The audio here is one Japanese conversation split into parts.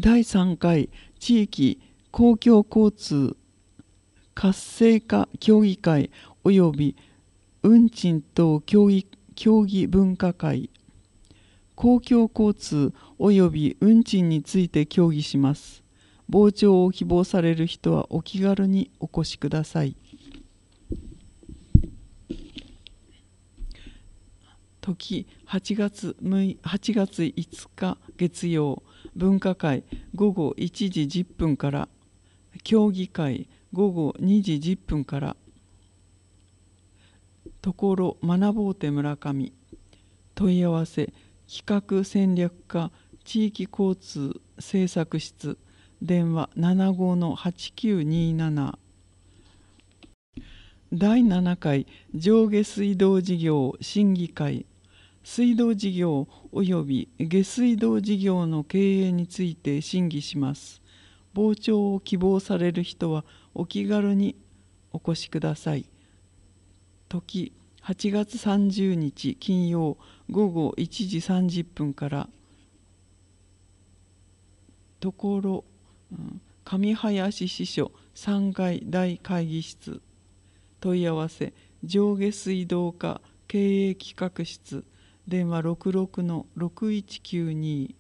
第3回地域公共交通活性化協議会及び運賃等協議分科会、公共交通及び運賃について協議します。傍聴を希望される人はお気軽にお越しください。時8月5日月曜、分科会午後1時10分から、協議会午後2時10分から。ところ学ぼうて村上、問い合わせ企画戦略課地域交通政策室、電話 75-8927。 第7回上下水道事業審議会、水道事業及び下水道事業の経営について審議します。傍聴を希望される人はお気軽にお越しください。時8月30日金曜午後1時30分から。ところ上林支所3階大会議室、問い合わせ上下水道課経営企画室、電話 66-6192。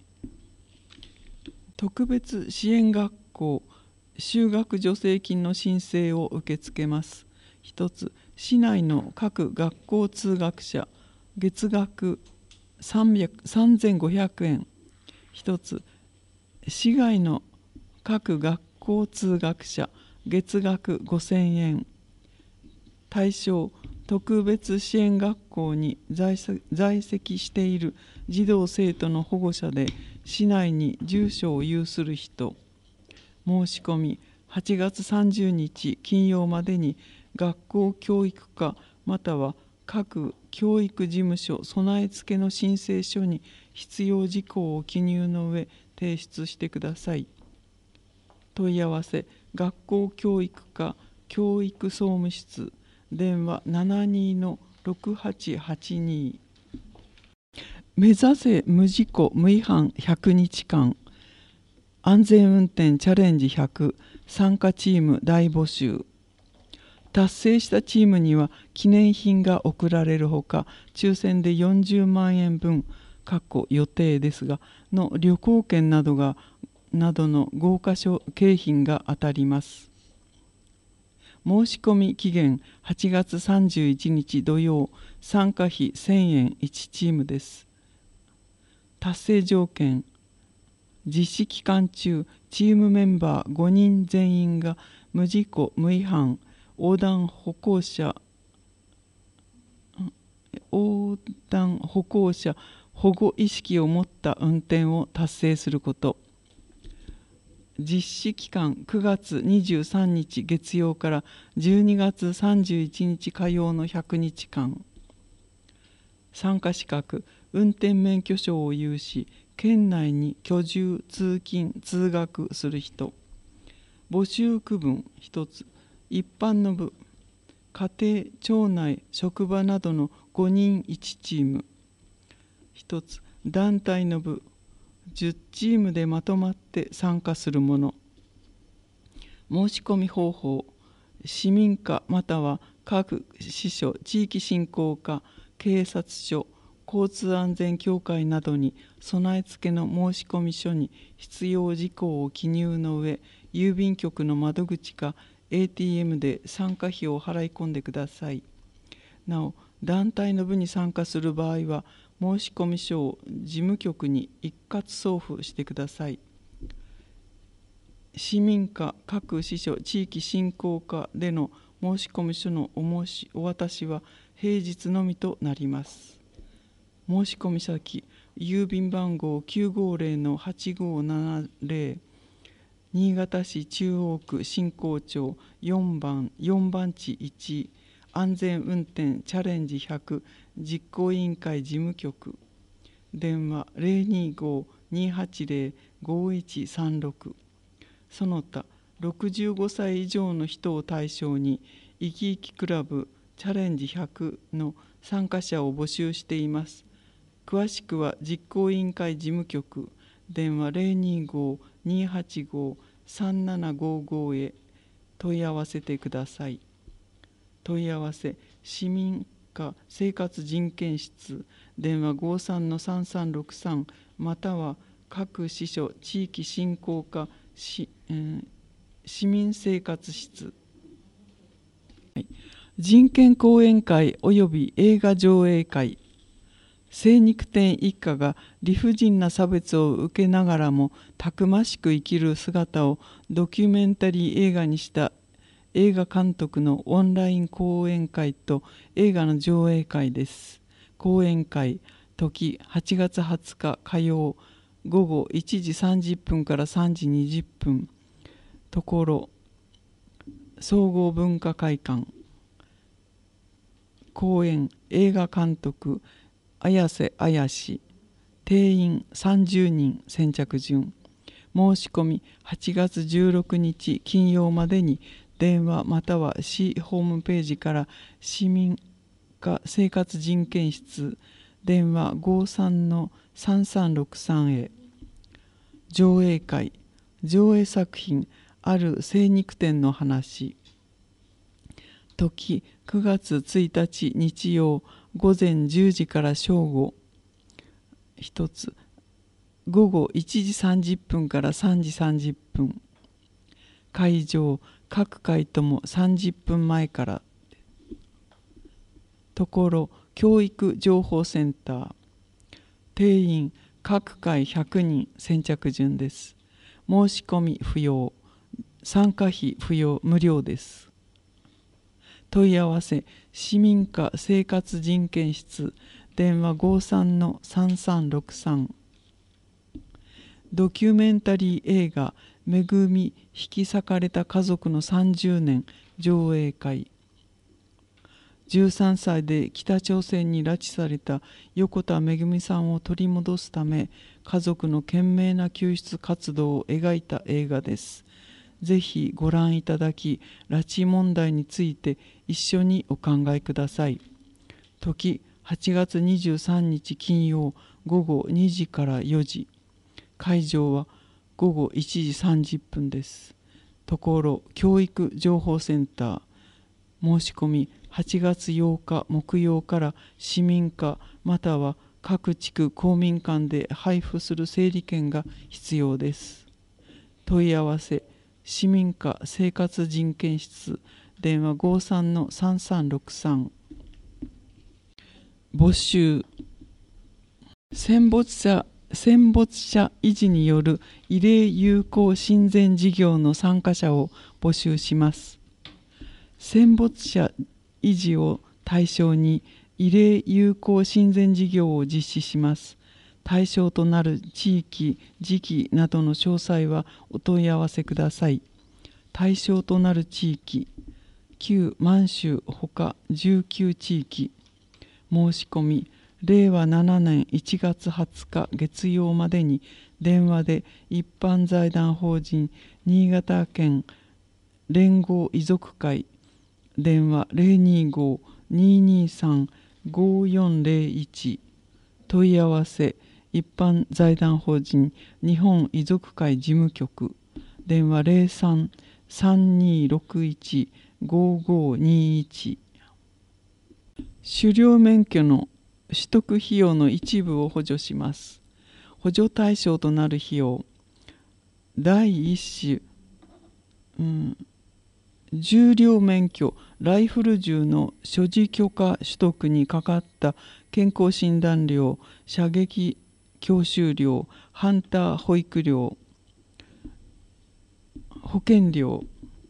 特別支援学校就学助成金の申請を受け付けます。一つ、市内の各学校通学者月額3500円。一つ、市外の各学校通学者月額5000円。対象、特別支援学校に在籍している児童生徒の保護者で市内に住所を有する人。申し込み8月30日金曜までに学校教育課または各教育事務所備え付けの申請書に必要事項を記入の上提出してください。問い合わせ学校教育課教育総務室、電話 72-6882。 目指せ無事故無違反100日間、安全運転チャレンジ100参加チーム大募集。達成したチームには記念品が贈られるほか、抽選で40万円分予定ですがの旅行券などの豪華景品が当たります。申し込み期限8月31日土曜、参加費1000円1チームです。達成条件、実施期間中チームメンバー5人全員が無事故無違反、横断歩行者保護意識を持った運転を達成すること。実施期間9月23日月曜から12月31日火曜の100日間。参加資格、運転免許証を有し県内に居住通勤通学する人。募集区分1つ、一般の部、家庭町内職場などの5人1チーム。1つ、団体の部、10チームでまとまって参加するもの。申し込み方法、市民課または各支所地域振興課、警察署、交通安全協会などに備え付けの申し込み書に必要事項を記入の上、郵便局の窓口か ATM で参加費を払い込んでください。なお、団体の部に参加する場合は申し込み書を事務局に一括送付してください。市民課各支所地域振興課での申し込み書のお渡しは平日のみとなります。申し込み先、郵便番号 950-8570、 新潟市中央区新港町4番地1、安全運転チャレンジ100実行委員会事務局。電話 025-280-5136。 その他65歳以上の人を対象にいきいきクラブチャレンジ100の参加者を募集しています。詳しくは実行委員会事務局、電話 285-3755へ問い合わせてください。問い合わせ市民課生活人権室電話53-3363または各支所地域振興課市民生活室、人権講演会及び映画上映会。精肉店一家が理不尽な差別を受けながらもたくましく生きる姿をドキュメンタリー映画にした映画監督のオンライン講演会と映画の上映会です。講演会時8月20日火曜午後1時30分から3時20分ところ総合文化会館。講演映画監督綾瀬綾氏。定員30人先着順。申し込み8月16日金曜までに電話または市ホームページから市民課生活人権室電話53-3363へ。上映会上映作品ある精肉店の話。時9月1日日曜午前10時から正午一つ午後1時30分から3時30分会場各回とも30分前からところ教育情報センター。定員各回100人先着順です。申し込み不要参加費不要無料です。問い合わせ市民課生活人権室電話53-3363。ドキュメンタリー映画めぐみ引き裂かれた家族の30年上映会。13歳で北朝鮮に拉致された横田めぐみさんを取り戻すため家族の懸命な救出活動を描いた映画です。ぜひご覧いただき、拉致問題について一緒にお考えください。時8月23日金曜午後2時から4時。会場は午後1時30分です。ところ教育情報センター。申し込み8月8日木曜から市民課または各地区公民館で配布する整理券が必要です。問い合わせ市民課生活人権室電話53-3363。募集戦没者維持による慰霊友好親善事業の参加者を募集します。戦没者維持を対象に慰霊友好親善事業を実施します。対象となる地域、時期などの詳細はお問い合わせください。対象となる地域、旧満州ほか19地域。申し込み、令和7年1月20日月曜までに電話で一般財団法人新潟県連合遺族会電話 025-223-5401 問い合わせ一般財団法人日本遺族会事務局電話 03-3261-5521 狩猟免許の取得費用の一部を補助します。補助対象となる費用第一種、銃両免許ライフル銃の所持許可取得にかかった健康診断料、射撃教習料、ハンター保育料、保険料、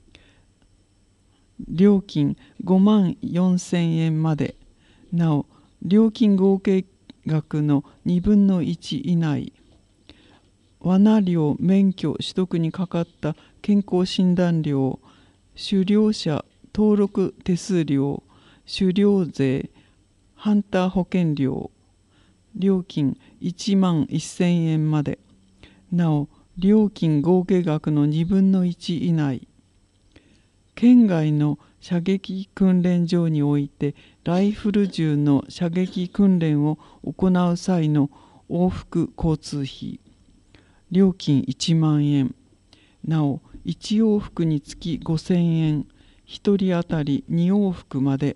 料金5万4000円まで。なお、料金合計額の2分の1以内。罠料免許取得にかかった健康診断料、狩猟者登録手数料、狩猟税、ハンター保険料、料金1万1000円まで。なお、料金合計額の2分の1以内。県外の射撃訓練場においてライフル銃の射撃訓練を行う際の往復交通費。 料金1万円。なお、1往復につき5000円、1人当たり2往復まで。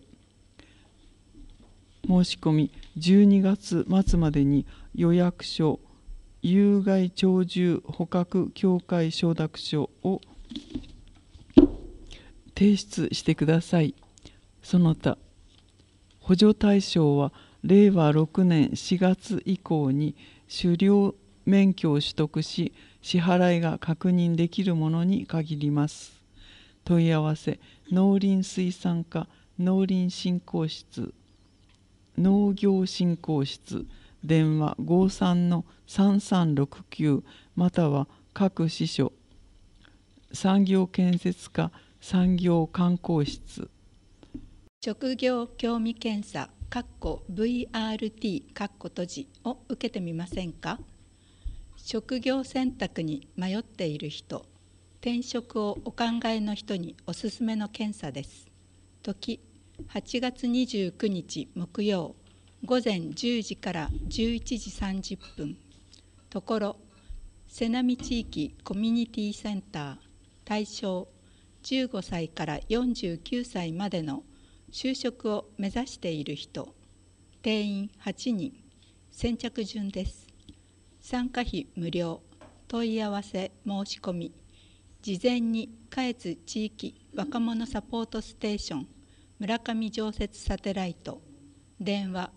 申し込み12月末までに予約書、有害鳥獣捕獲協会承諾書を提出してください。その他、補助対象は令和6年4月以降に狩猟免許を取得し、支払いが確認できるものに限ります。問い合わせ、農林水産課農林振興室、農業振興室、電話 53-3369 または各支所、産業建設課産業観光室。 職業興味検査(VRT) 閉じを受けてみませんか。職業選択に迷っている人、転職をお考えの人におすすめの検査です。時、8月29日木曜、午前10時から11時30分。ところ、瀬波地域コミュニティセンター、対象15歳から49歳までの就職を目指している人、定員8人、先着順です。参加費無料、問い合わせ申し込み、事前に下越地域若者サポートステーション村上常設サテライト、電話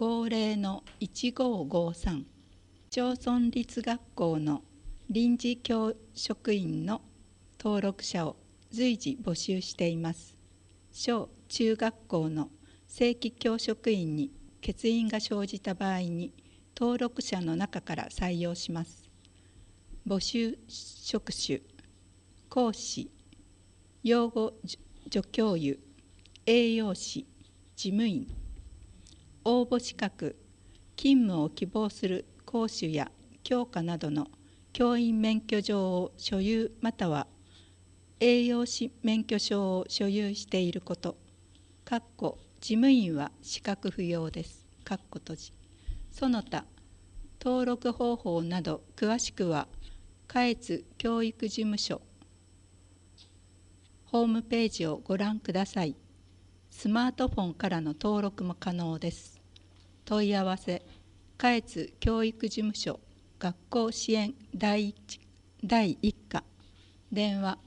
50-1553、町村立学校の臨時教職員の登録者を随時募集しています。小中学校の正規教職員に欠員が生じた場合に登録者の中から採用します。募集職種、講師、養護助教諭、栄養士、事務員。応募資格、勤務を希望する講師や教科などの教員免許状を所有または栄養士免許証を所有していること。事務員は資格不要です。閉じ。その他、登録方法など詳しくは、下越教育事務所ホームページをご覧ください。スマートフォンからの登録も可能です。問い合わせ、下越教育事務所学校支援第1課、電話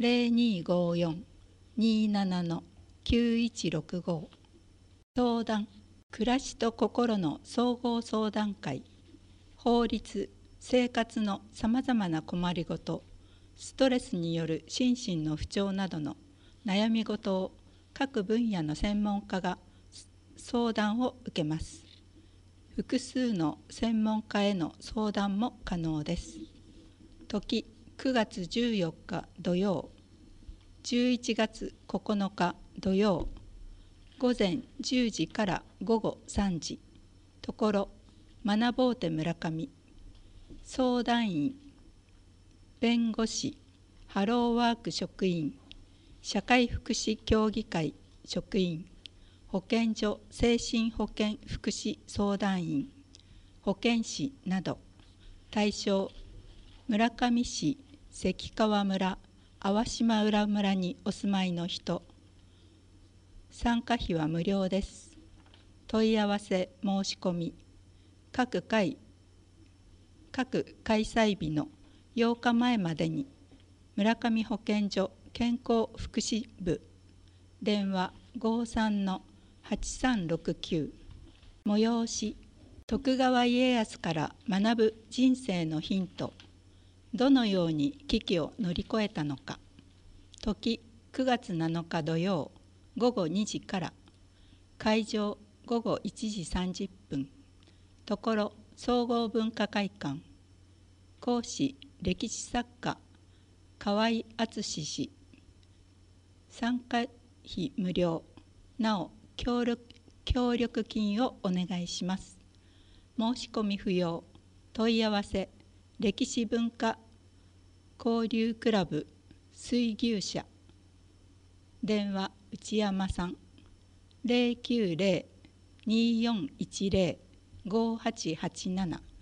0254-27-9165。相談、暮らしと心の総合相談会。法律、生活のさまざまな困りごと、ストレスによる心身の不調などの悩み事を各分野の専門家が相談を受けます。複数の専門家への相談も可能です。時、9月14日土曜、11月9日土曜、午前10時から午後3時。ところ、学ぼうて村上。相談員、弁護士、ハローワーク職員、社会福祉協議会職員、保健所精神保健福祉相談員、保健師など。対象、村上市関川村淡島浦村にお住まいの人。参加費は無料です。問い合わせ申し込み、各開催日の8日前までに村上保健所健康福祉部、電話 53-8369。催し、徳川家康から学ぶ人生のヒント。どのように危機を乗り越えたのか。時、9月7日土曜午後2時から。会場午後1時30分。ところ、総合文化会館。講師、歴史作家河合敦氏。参加費無料。なお協力金をお願いします。申し込み不要。問い合わせ、歴史文化交流クラブ水牛社、電話内山さん 090-2410-5887